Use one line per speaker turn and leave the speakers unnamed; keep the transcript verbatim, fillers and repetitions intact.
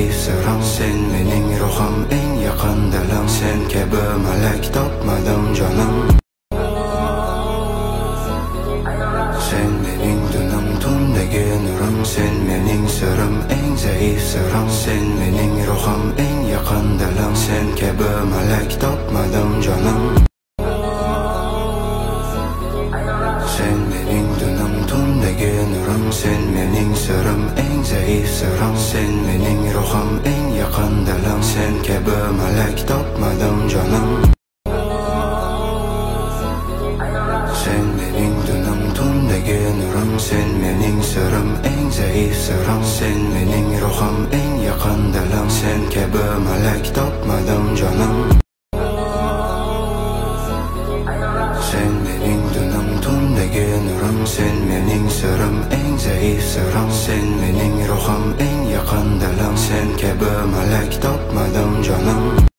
zaif sirrim. Sen mening ruhim, eng yaqin dilim. Sen kabi malak topmadim jonim. Sen mening tunim, tundagi nurim. Sen mening sirim, eng zaif sirrim. Sen mening ruhim, eng yaqin dilim. Sen kabi malak topmadim jonim. Sen mening tunim, tundagi nurim. Sen mening sirim, eng zaif sirrim. Sen mening ruhim, eng yaqin dilim. Sen kabi malak topmadim jonim. Sen mening tunim, tundagi nurim. Sen mening sirim, eng zaif sirrim. Sen mening ruhim, eng yaqin dilim. Sen kabi malak topmadim jonim. Sen mening tunim, tundagi nurim. Sen mening sirim, eng zaif sirrim. Sen mening ruhim, eng yaqin dilim. Sen kabi malak topmadim jonim.